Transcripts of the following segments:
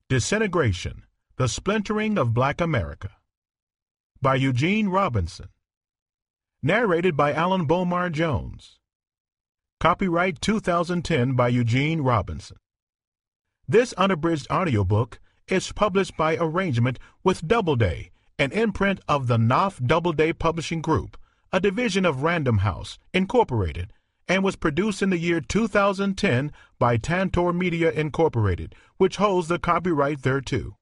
Disintegration, The Splintering of Black America by Eugene Robinson. Narrated by Alan Bomar Jones. Copyright 2010 by Eugene Robinson. This unabridged audiobook is published by arrangement with Doubleday, an imprint of the Knopf Doubleday Publishing Group, a division of Random House, Incorporated, and was produced in the year 2010 by Tantor Media Incorporated, which holds the copyright thereto.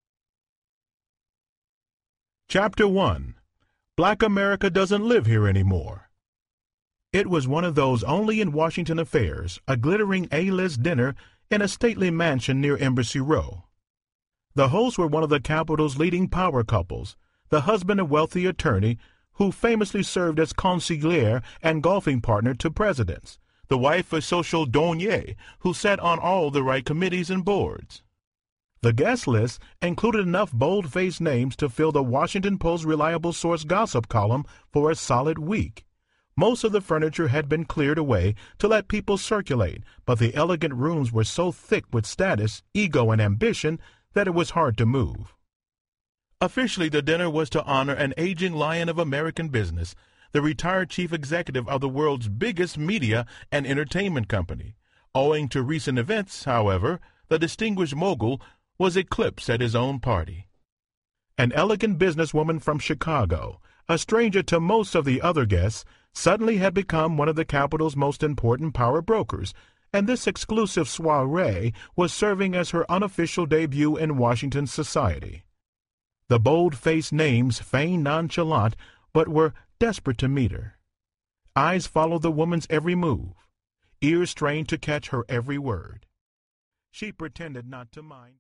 Chapter 1. Black America Doesn't Live Here Anymore. It was one of those only in Washington affairs, a glittering A-list dinner in a stately mansion near Embassy Row. The hosts were one of the capital's leading power couples, the husband a wealthy attorney who famously served as consigliere and golfing partner to presidents, the wife a social douanier who sat on all the right committees and boards. The guest list included enough bold-faced names to fill the Washington Post reliable source gossip column for a solid week. Most of the furniture had been cleared away to let people circulate, but the elegant rooms were so thick with status, ego, and ambition that it was hard to move. Officially, the dinner was to honor an aging lion of American business, the retired chief executive of the world's biggest media and entertainment company. Owing to recent events, however, the distinguished mogul was eclipsed at his own party. An elegant businesswoman from Chicago, a stranger to most of the other guests, suddenly had become one of the capital's most important power brokers, and this exclusive soiree was serving as her unofficial debut in Washington society. The bold-faced names feigned nonchalant, but were desperate to meet her. Eyes followed the woman's every move, ears strained to catch her every word. She pretended not to mind.